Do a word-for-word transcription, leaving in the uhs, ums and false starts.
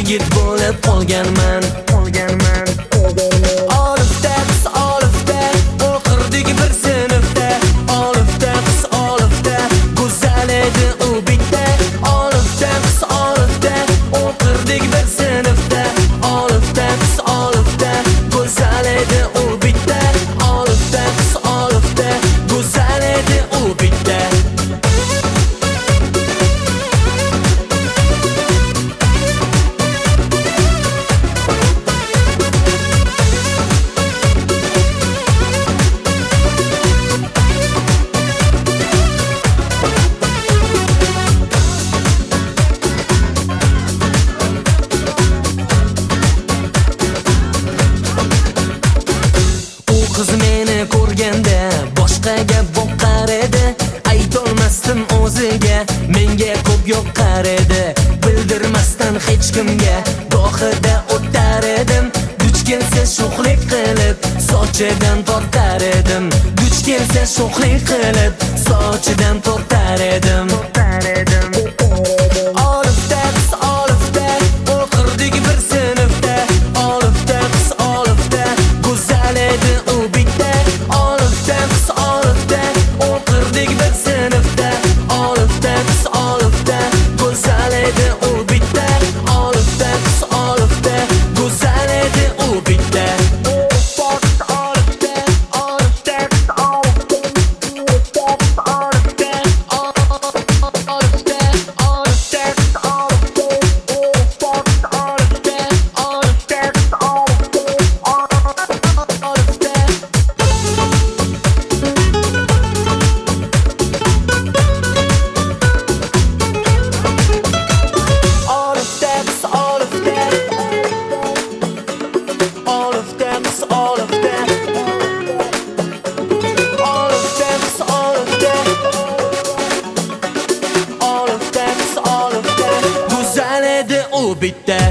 yigit bo'lib qolganman. Olifta qiz olifta, o'qirdik bir sinfda. Olifta qiz olifta, go'zal edi u bitta. Olifta qiz olifta, o'qirdik bir sinfda. Olifta qiz olifta, go'zal edi u bitta. Olifta qiz olifta, go'zal edi u bitta. Qiz meni ko'rganda boshqaga boqar edi, aytolmasdim o'ziga, menga ko'p yoqar edi. Bildirmasdan hech kimga gohida o'tar edim. Duch kelsa sho'xlik qilib sochidan tortar edim. Duch kelsa sho'xlik qilib sochidan tortar edim. Olifta qiz olifta, o'qirdik bir sinfda. Olifta qiz olifta, go'zal edi u bitta. Olifta qiz olifta, o'qirdik bir sinfda. Olifta qiz olifta, go'zal edi u bitta. Olifta qiz olifta, go'zal edi u bitta. Bitta